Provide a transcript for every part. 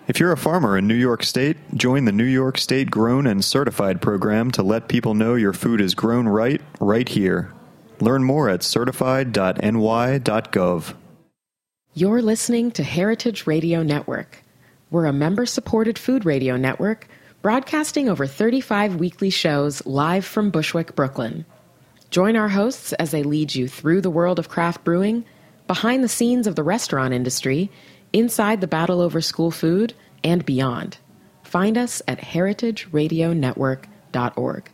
If you're a farmer in New York State, join the New York State Grown and Certified program to let people know your food is grown right here. Learn more at certified.ny.gov. You're listening to Heritage Radio Network. We're a member-supported food radio network broadcasting over 35 weekly shows live from Bushwick, Brooklyn. Join our hosts as they lead you through the world of craft brewing, behind the scenes of the restaurant industry, inside the battle over school food, and beyond. Find us at heritageradionetwork.org.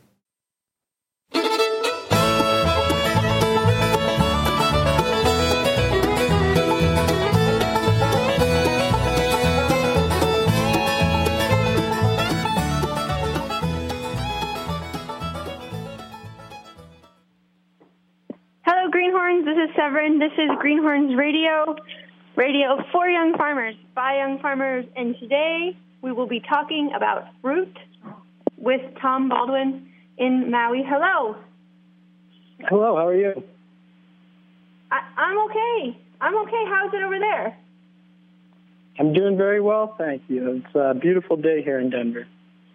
Hello, Greenhorns. This is Severin. This is Greenhorns Radio for young farmers, by young farmers. And today we will be talking about fruit with Tom Baldwin in Maui. Hello. Hello, how are you? I'm okay. How's it over there? I'm doing very well, thank you. It's a beautiful day here in Denver.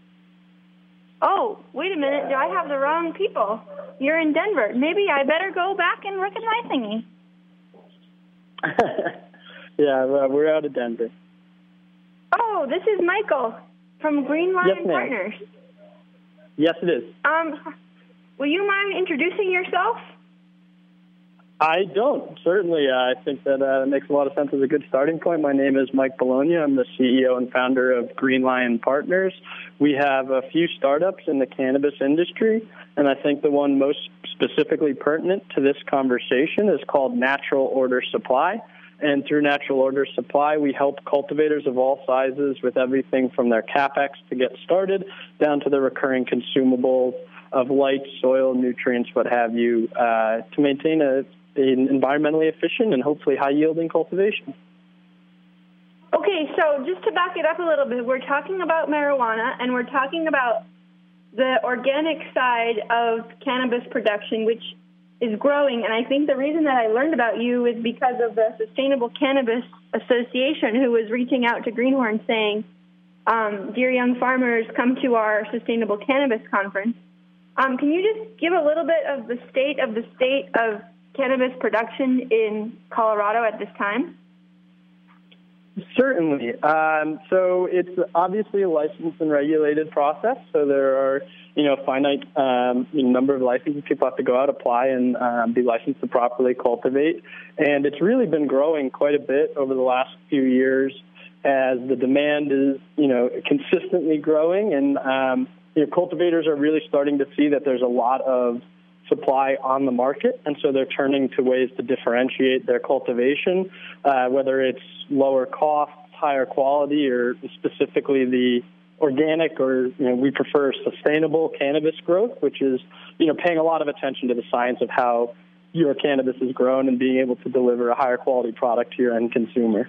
Oh, wait a minute. Do I have the wrong people? You're in Denver. Maybe I better go back and look at my thingy. Yeah, we're out of Denver. Oh, this is Michael from Green Lion Partners. Yes, it is. Will you mind introducing yourself? I don't, certainly. I think that makes a lot of sense as a good starting point. My name is Mike Bologna. I'm the CEO and founder of Green Lion Partners. We have a few startups in the cannabis industry, and I think the one most specifically pertinent to this conversation is called Natural Order Supply. And through Natural Order Supply, we help cultivators of all sizes with everything from their CapEx to get started down to the recurring consumables of light, soil, nutrients, what have you, to maintain an environmentally efficient and hopefully high-yielding cultivation. Okay, so just to back it up a little bit, we're talking about marijuana, and we're talking about the organic side of cannabis production, which is growing. And I think the reason that I learned about you is because of the Sustainable Cannabis Association, who was reaching out to Greenhorn saying, dear young farmers, come to our Sustainable Cannabis Conference. Can you just give a little bit of the state of cannabis production in Colorado at this time? Certainly. So it's obviously a licensed and regulated process. So there are, finite number of licenses people have to go out, apply, and be licensed to properly cultivate. And it's really been growing quite a bit over the last few years as the demand is, consistently growing. And, cultivators are really starting to see that there's a lot of supply on the market, and so they're turning to ways to differentiate their cultivation, whether it's lower cost, higher quality, or specifically the organic, or we prefer sustainable cannabis growth, which is paying a lot of attention to the science of how your cannabis is grown and being able to deliver a higher quality product to your end consumer.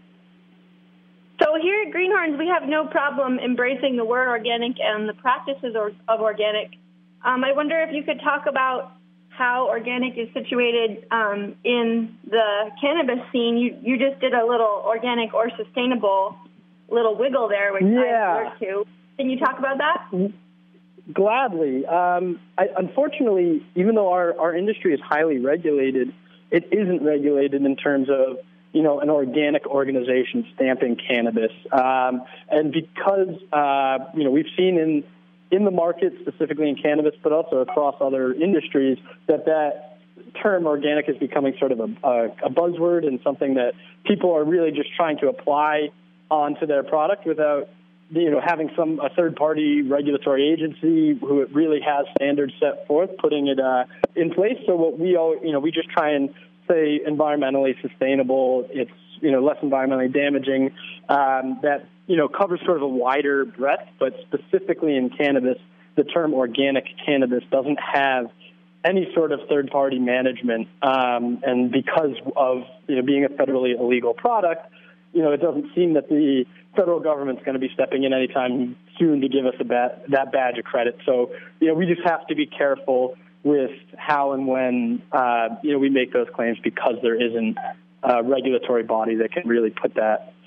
So here at Greenhorns, we have no problem embracing the word organic and the practices of organic. I wonder if you could talk about how organic is situated in the cannabis scene. You just did a little organic or sustainable little wiggle there, which I referred to. Can you talk about that? Gladly. Unfortunately, even though our industry is highly regulated, it isn't regulated in terms of an organic organization stamping cannabis. And because, we've seen in the market, specifically in cannabis, but also across other industries, that term organic is becoming sort of a buzzword and something that people are really just trying to apply onto their product without, having a third-party regulatory agency who it really has standards set forth, putting it in place. So what we just try and say environmentally sustainable, it's, less environmentally damaging, that, covers sort of a wider breadth, but specifically in cannabis, the term organic cannabis doesn't have any sort of third-party management, and because of, being a federally illegal product, it doesn't seem that the federal government's going to be stepping in anytime soon to give us that badge of credit. So, we just have to be careful with how and when, we make those claims, because there isn't a regulatory body that can really put that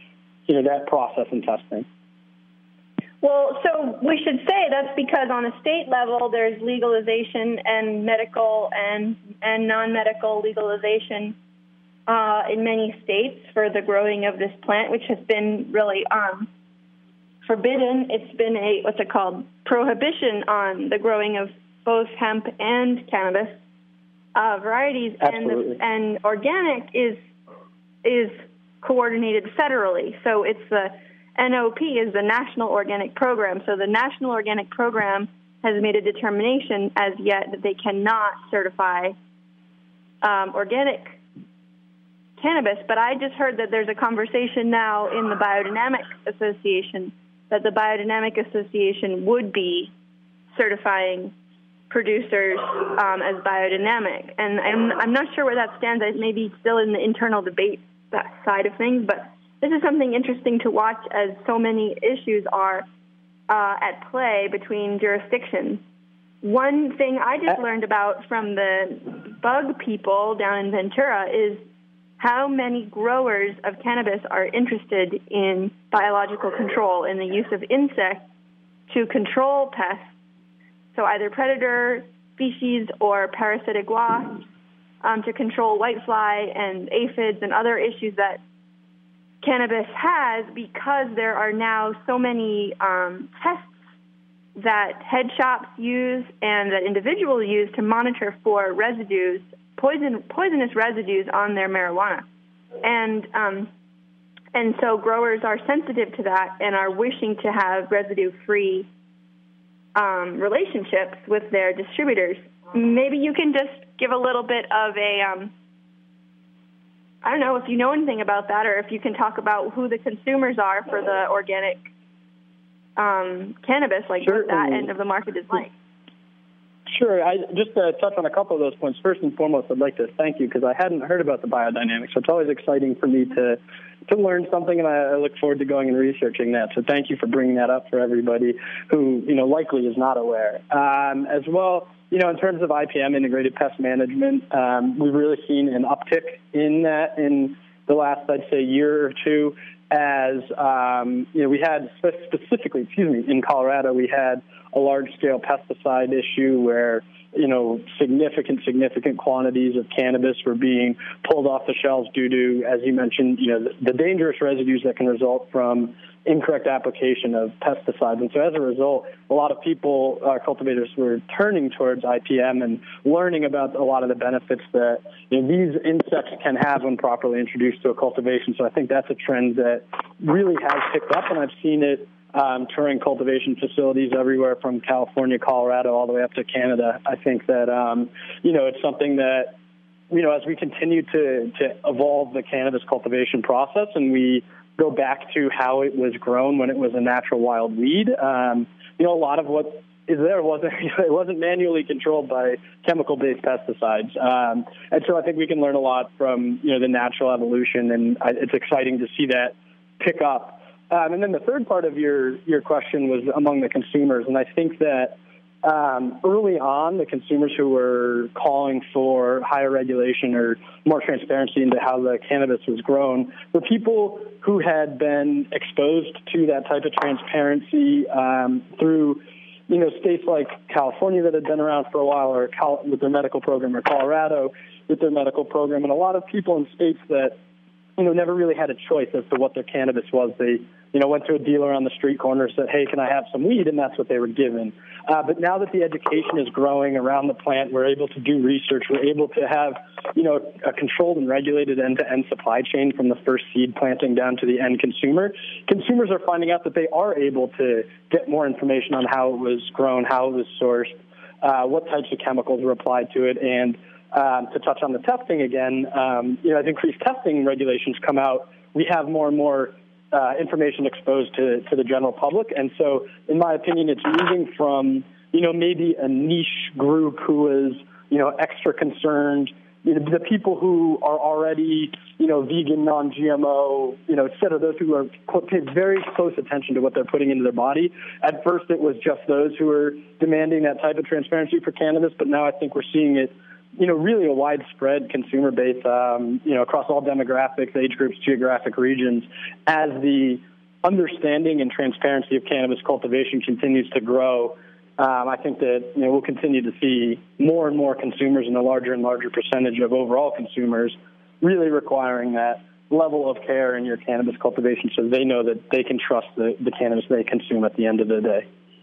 that process and testing. Well, so we should say that's because on a state level, there's legalization and medical and non-medical legalization in many states for the growing of this plant, which has been really forbidden. It's been what's it called, prohibition on the growing of both hemp and cannabis varieties. Absolutely. And organic is coordinated federally. So it's the NOP is the National Organic Program. So the National Organic Program has made a determination as yet that they cannot certify organic cannabis. But I just heard that there's a conversation now in the Biodynamic Association that the Biodynamic Association would be certifying producers as biodynamic. And I'm not sure where that stands. Maybe still in the internal debate that side of things, but this is something interesting to watch as so many issues are at play between jurisdictions. One thing I just learned about from the bug people down in Ventura is how many growers of cannabis are interested in biological control, in the use of insects to control pests, so either predator species or parasitic wasps, to control whitefly and aphids and other issues that cannabis has, because there are now so many tests that head shops use and that individuals use to monitor for residues, poisonous residues on their marijuana. And so growers are sensitive to that and are wishing to have residue-free relationships with their distributors. Maybe you can just give a little bit of a I don't know if you know anything about that, or if you can talk about who the consumers are for the organic cannabis, like what that end of the market is like. Sure. Just to touch on a couple of those points. First and foremost, I'd like to thank you because I hadn't heard about the biodynamics. So it's always exciting for me to learn something, and I look forward to going and researching that. So thank you for bringing that up for everybody who, likely is not aware. As well, in terms of IPM, integrated pest management, we've really seen an uptick in that in the last, I'd say, year or two. As we had specifically, in Colorado, we had a large-scale pesticide issue where significant quantities of cannabis were being pulled off the shelves due to, as you mentioned, the dangerous residues that can result from incorrect application of pesticides. And so as a result, a lot of people, cultivators, were turning towards IPM and learning about a lot of the benefits that these insects can have when properly introduced to a cultivation. So I think that's a trend that really has picked up, and I've seen it touring cultivation facilities everywhere from California, Colorado, all the way up to Canada. I think that, it's something that, as we continue to evolve the cannabis cultivation process and we go back to how it was grown when it was a natural wild weed, a lot of what is there wasn't manually controlled by chemical-based pesticides. And so I think we can learn a lot from, the natural evolution, and it's exciting to see that pick up. And then the third part of your question was among the consumers, and I think that early on, the consumers who were calling for higher regulation or more transparency into how the cannabis was grown were people who had been exposed to that type of transparency through, states like California that had been around for a while, or with their medical program, or Colorado with their medical program, and a lot of people in states that never really had a choice as to what their cannabis was. They, went to a dealer on the street corner, said, hey, can I have some weed? And that's what they were given. But now that the education is growing around the plant, we're able to do research. We're able to have, a controlled and regulated end-to-end supply chain from the first seed planting down to the end consumer. Consumers are finding out that they are able to get more information on how it was grown, how it was sourced, what types of chemicals were applied to it, and to touch on the testing again, as increased testing regulations come out, we have more and more information exposed to the general public. And so, in my opinion, it's moving from, maybe a niche group who is, extra concerned, the people who are already, vegan, non-GMO, instead of those who are pay very close attention to what they're putting into their body. At first, it was just those who were demanding that type of transparency for cannabis, but now I think we're seeing it really a widespread consumer base, across all demographics, age groups, geographic regions, as the understanding and transparency of cannabis cultivation continues to grow. I think that we'll continue to see more and more consumers and a larger and larger percentage of overall consumers really requiring that level of care in your cannabis cultivation so they know that they can trust the cannabis they consume at the end of the day.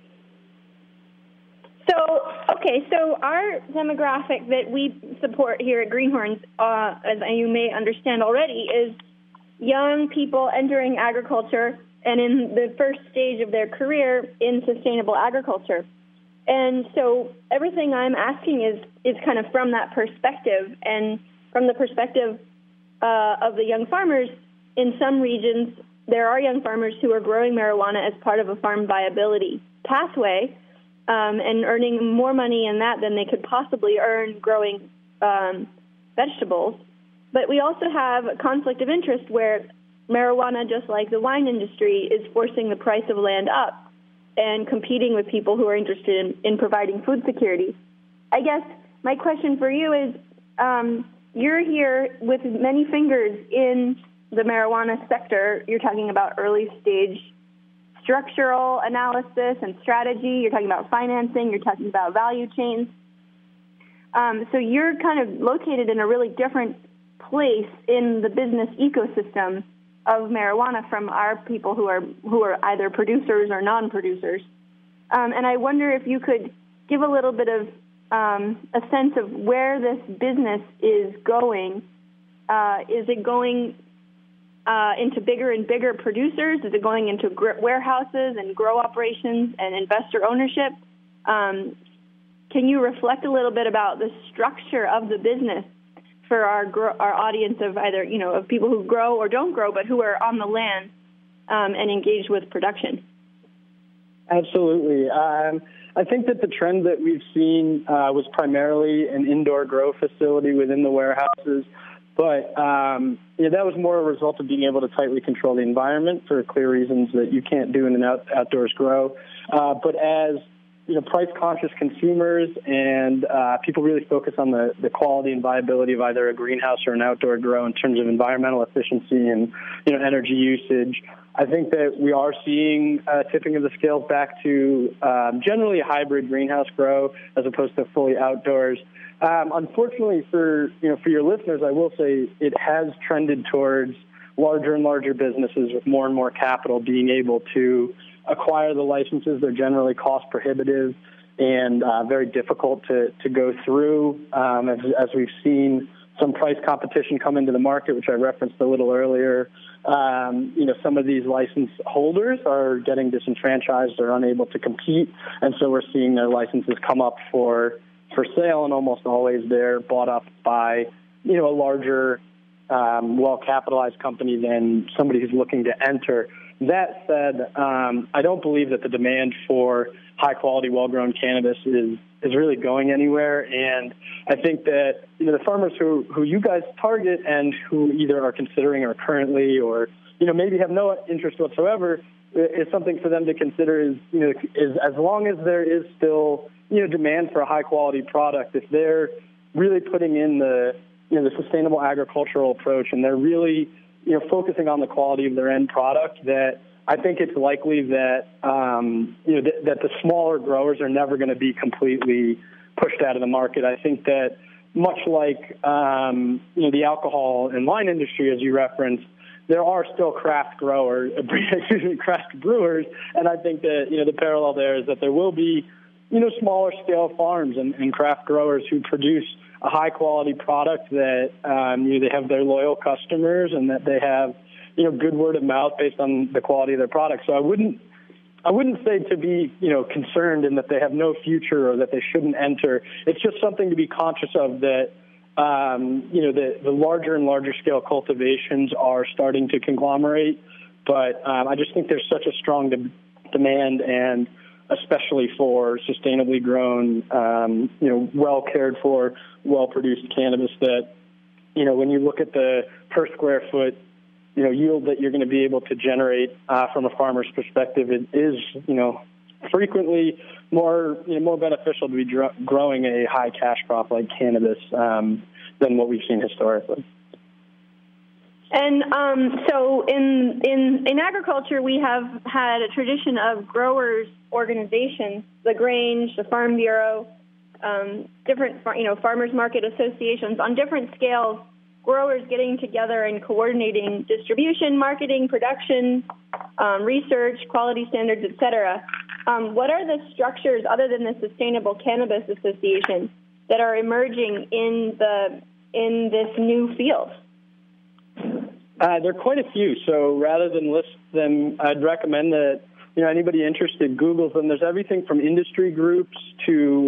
So our demographic that we support here at Greenhorns, as you may understand already, is young people entering agriculture and in the first stage of their career in sustainable agriculture. And so everything I'm asking is kind of from that perspective, and from the perspective of the young farmers. In some regions, there are young farmers who are growing marijuana as part of a farm viability pathway, and earning more money in that than they could possibly earn growing vegetables. But we also have a conflict of interest where marijuana, just like the wine industry, is forcing the price of land up and competing with people who are interested in providing food security. I guess my question for you is, you're here with many fingers in the marijuana sector. You're talking about early stage structural analysis and strategy. You're talking about financing. You're talking about value chains. So you're kind of located in a really different place in the business ecosystem of marijuana from our people who are either producers or non-producers. And I wonder if you could give a little bit of a sense of where this business is going. Is it going into bigger and bigger producers? Is it going into warehouses and grow operations and investor ownership? Can you reflect a little bit about the structure of the business for our audience of either, of people who grow or don't grow, but who are on the land and engaged with production? Absolutely. I think that the trend that we've seen was primarily an indoor grow facility within the warehouses, but that was more a result of being able to tightly control the environment for clear reasons that you can't do in an outdoors grow. But as price-conscious consumers and people really focus on the quality and viability of either a greenhouse or an outdoor grow in terms of environmental efficiency and energy usage, I think that we are seeing tipping of the scales back to generally a hybrid greenhouse grow as opposed to fully outdoors. Unfortunately for your listeners, I will say it has trended towards larger and larger businesses with more and more capital being able to acquire the licenses. They're generally cost prohibitive and very difficult to go through. As we've seen some price competition come into the market, which I referenced a little earlier, some of these license holders are getting disenfranchised or unable to compete, and so we're seeing their licenses come up for sale, and almost always they're bought up by a larger, well-capitalized company than somebody who's looking to enter. That said, I don't believe that the demand for high-quality, well-grown cannabis is really going anywhere, and I think that the farmers who you guys target and who either are considering or currently or maybe have no interest whatsoever, is something for them to consider. Is as long as there is still demand for a high-quality product, if they're really putting in the sustainable agricultural approach and they're really focusing on the quality of their end product, that I think it's likely that that the smaller growers are never going to be completely pushed out of the market. I think that much like the alcohol and wine industry, as you referenced, there are still craft brewers, and I think that the parallel there is that there will be smaller scale farms and craft growers who produce a high quality product that they have their loyal customers and that they have good word of mouth based on the quality of their product. So I wouldn't say to be concerned in that they have no future or that they shouldn't enter. It's just something to be conscious of, that the larger and larger scale cultivations are starting to conglomerate, but I just think there's such a strong demand, and especially for sustainably grown, well cared for, well produced cannabis, that when you look at the per square foot yield that you're going to be able to generate from a farmer's perspective, it is frequently more beneficial to be growing a high cash crop like cannabis than what we've seen historically. And so in agriculture, we have had a tradition of growers' organizations, the Grange, the Farm Bureau, different farmers market associations on different scales, growers getting together and coordinating distribution, marketing, production, research, quality standards, et cetera. What are the structures other than the Sustainable Cannabis Association that are emerging in this new field? There are quite a few. So rather than list them, I'd recommend that anybody interested Googles them. There's everything from industry groups to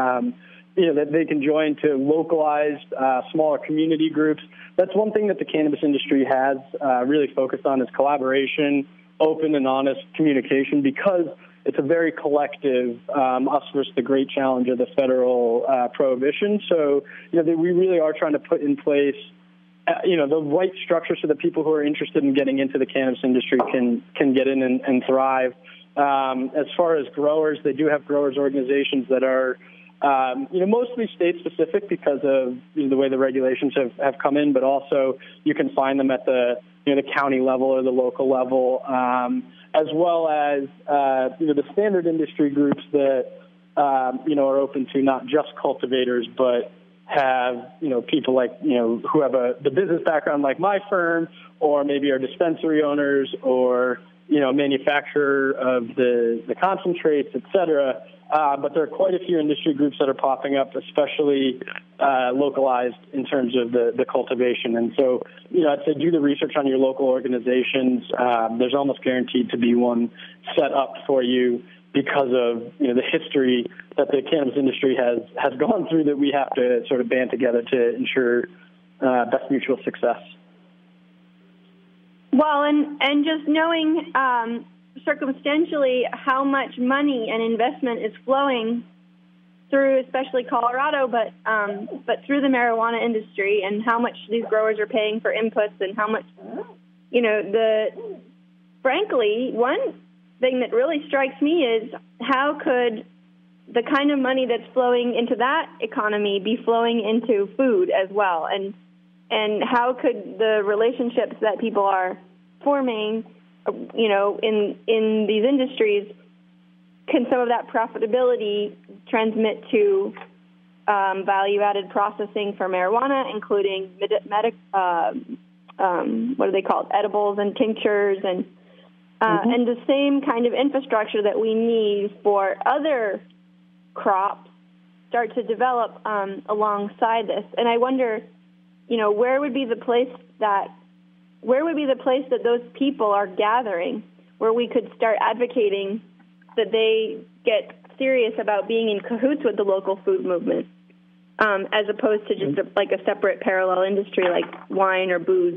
that they can join to localized smaller community groups. That's one thing that the cannabis industry has really focused on is collaboration, open and honest communication, because it's a very collective us versus the great challenge of the federal prohibition. So we really are trying to put in place the right structure so that people who are interested in getting into the cannabis industry can get in and thrive. As far as growers, they do have growers organizations that are, mostly state-specific because of the way the regulations have come in, but also you can find them at the county level or the local level, as well as the standard industry groups that are open to not just cultivators, but have people like who have the business background like my firm, or maybe are dispensary owners, or manufacturer of the concentrates, et cetera. But there are quite a few industry groups that are popping up, especially localized in terms of the cultivation. And so, I'd say do the research on your local organizations. There's almost guaranteed to be one set up for you because of the history that the cannabis industry has gone through that we have to sort of band together to ensure best mutual success. Well, and just knowing circumstantially how much money and investment is flowing through, especially Colorado, but through the marijuana industry, and how much these growers are paying for inputs, and how much, frankly, one thing that really strikes me is how could the kind of money that's flowing into that economy be flowing into food as well, and how could the relationships that people are forming, in these industries, can some of that profitability transmit to value-added processing for marijuana, including what are they called, edibles and tinctures, and the same kind of infrastructure that we need for other crops start to develop alongside this. And I wonder, where would be the place that those people are gathering, where we could start advocating that they get serious about being in cahoots with the local food movement, as opposed to just a separate parallel industry like wine or booze?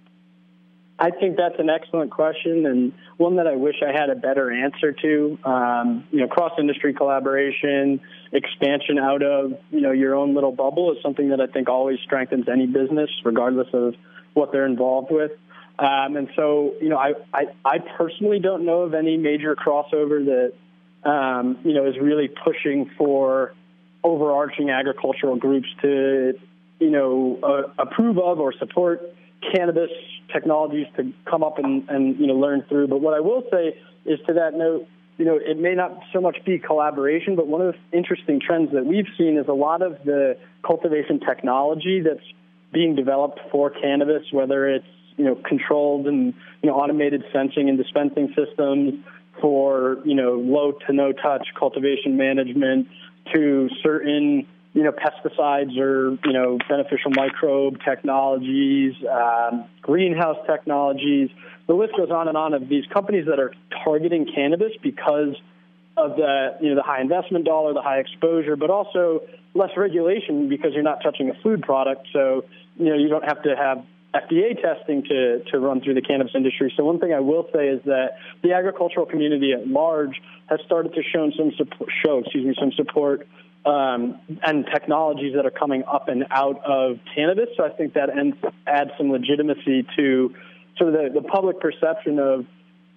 I think that's an excellent question, and one that I wish I had a better answer to. Cross-industry collaboration, expansion out of, your own little bubble is something that I think always strengthens any business, regardless of what they're involved with. And so, I personally don't know of any major crossover that, is really pushing for overarching agricultural groups to, approve of or support cannabis technologies to come up and learn through. But what I will say is, to that note, it may not so much be collaboration, but one of the interesting trends that we've seen is a lot of the cultivation technology that's being developed for cannabis, whether it's controlled and automated sensing and dispensing systems for low to no touch cultivation management, to certain pesticides or beneficial microbe technologies, greenhouse technologies. The list goes on and on of these companies that are targeting cannabis because of the high investment dollar, the high exposure, but also less regulation because you're not touching a food product. So you don't have to have FDA testing to run through the cannabis industry. So one thing I will say is that the agricultural community at large has started to show some support and technologies that are coming up and out of cannabis. So I think that adds some legitimacy to sort of the public perception of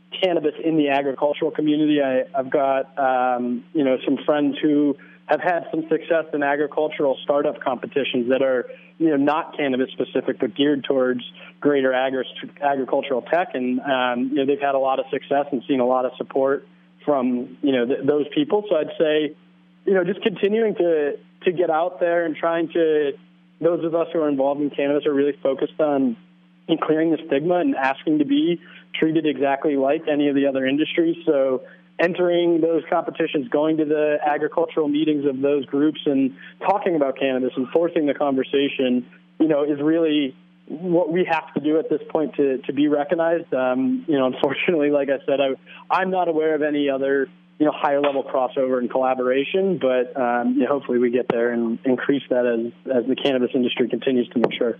cannabis in the agricultural community. I've got, some friends who have had some success in agricultural startup competitions that are, not cannabis specific, but geared towards greater agricultural tech. And, they've had a lot of success and seen a lot of support from, those people. So I'd say, just continuing to get out there and trying to, those of us who are involved in cannabis are really focused on clearing the stigma and asking to be treated exactly like any of the other industries. So entering those competitions, going to the agricultural meetings of those groups and talking about cannabis and forcing the conversation, is really what we have to do at this point to be recognized. Unfortunately, like I said, I'm not aware of any other, higher level crossover and collaboration, but hopefully we get there and increase that as the cannabis industry continues to mature.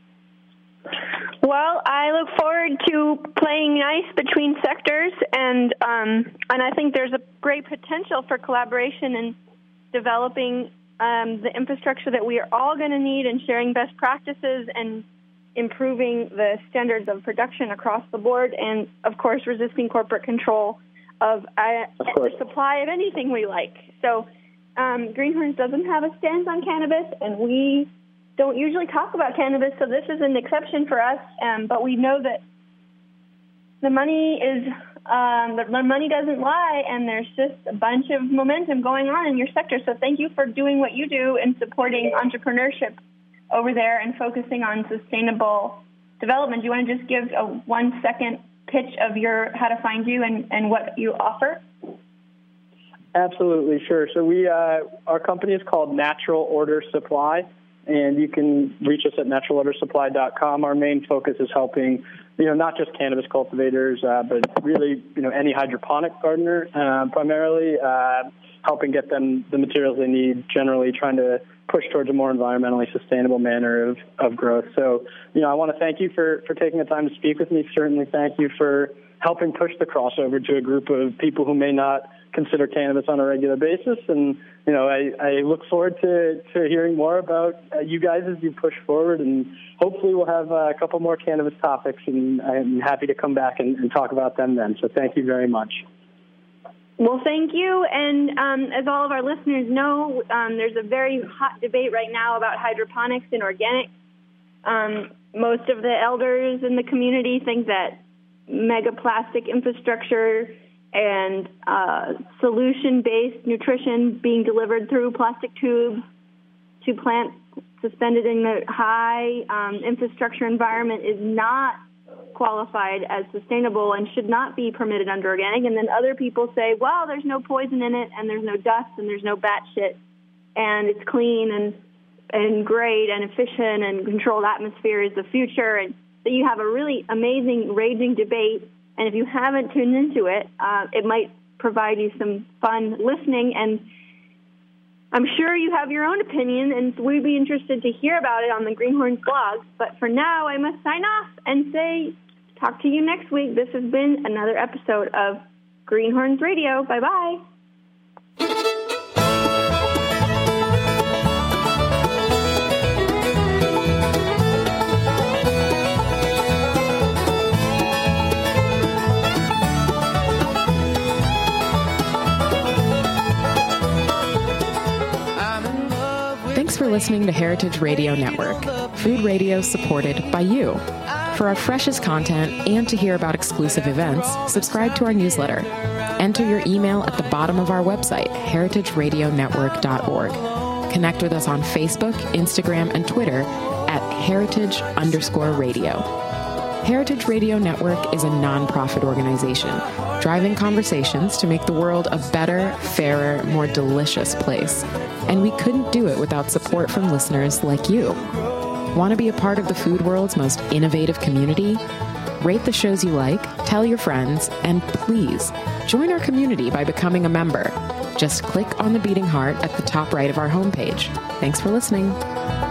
Well, I look forward to playing nice between sectors, and I think there's a great potential for collaboration and developing the infrastructure that we are all going to need, and sharing best practices and improving the standards of production across the board, and of course resisting corporate control of the supply of anything we like. So Greenhorns doesn't have a stance on cannabis, and we don't usually talk about cannabis, so this is an exception for us. But we know that the money doesn't lie, and there's just a bunch of momentum going on in your sector. So thank you for doing what you do and supporting entrepreneurship over there and focusing on sustainable development. Do you want to just give a 1-second pitch of how to find you and what you offer? Absolutely, sure. So our company is called Natural Order Supply, and you can reach us at naturalordersupply.com. Our main focus is helping, not just cannabis cultivators, but really, any hydroponic gardener, primarily, helping get them the materials they need, generally trying to push towards a more environmentally sustainable manner of growth. So, I want to thank you for taking the time to speak with me. Certainly thank you for helping push the crossover to a group of people who may not consider cannabis on a regular basis. And, I look forward to hearing more about you guys as you push forward, and hopefully we'll have a couple more cannabis topics, and I'm happy to come back and talk about them then. So thank you very much. Well, thank you. And as all of our listeners know, there's a very hot debate right now about hydroponics and organic. Most of the elders in the community think that mega plastic infrastructure and solution-based nutrition being delivered through plastic tubes to plants suspended in the high infrastructure environment is not qualified as sustainable and should not be permitted under organic. And then other people say, well, there's no poison in it, and there's no dust, and there's no bat shit, and it's clean and great and efficient, and controlled atmosphere is the future. And so you have a really amazing, raging debate. And if you haven't tuned into it, it might provide you some fun listening. And I'm sure you have your own opinion, and we'd be interested to hear about it on the Greenhorns blog. But for now, I must sign off and say, talk to you next week. This has been another episode of Greenhorns Radio. Bye-bye. Thanks for listening to Heritage Radio Network, food radio supported by you. For our freshest content and to hear about exclusive events, subscribe to our newsletter. Enter your email at the bottom of our website, heritageradionetwork.org. Connect with us on Facebook, Instagram, and Twitter at heritage_radio. Heritage Radio Network is a nonprofit organization driving conversations to make the world a better, fairer, more delicious place. And we couldn't do it without support from listeners like you. Want to be a part of the food world's most innovative community? Rate the shows you like, tell your friends, and please join our community by becoming a member. Just click on the beating heart at the top right of our homepage. Thanks for listening.